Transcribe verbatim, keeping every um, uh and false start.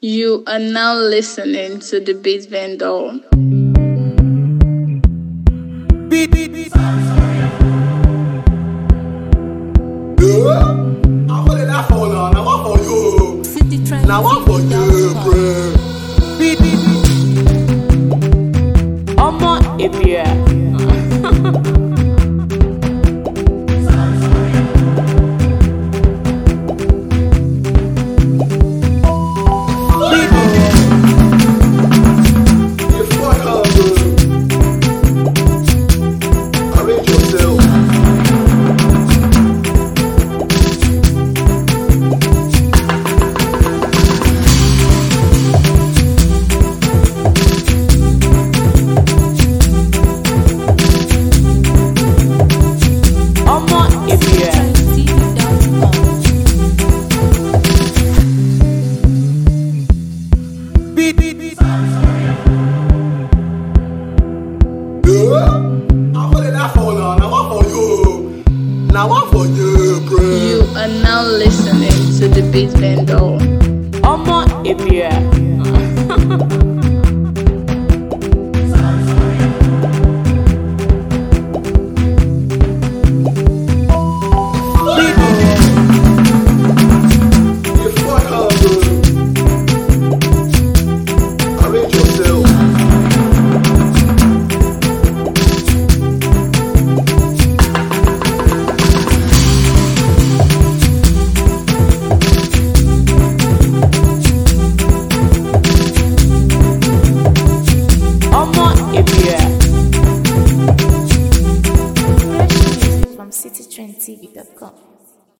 You are now listening to the Beat Vendor. Beat, beat, beat. Yeah, I want that for now. Now what for you? Now what for you, bro? Beat, beat, beat. Omo Ebia. Now what for you, bro? You are now listening to the Beat Vendor. Omo Ebia.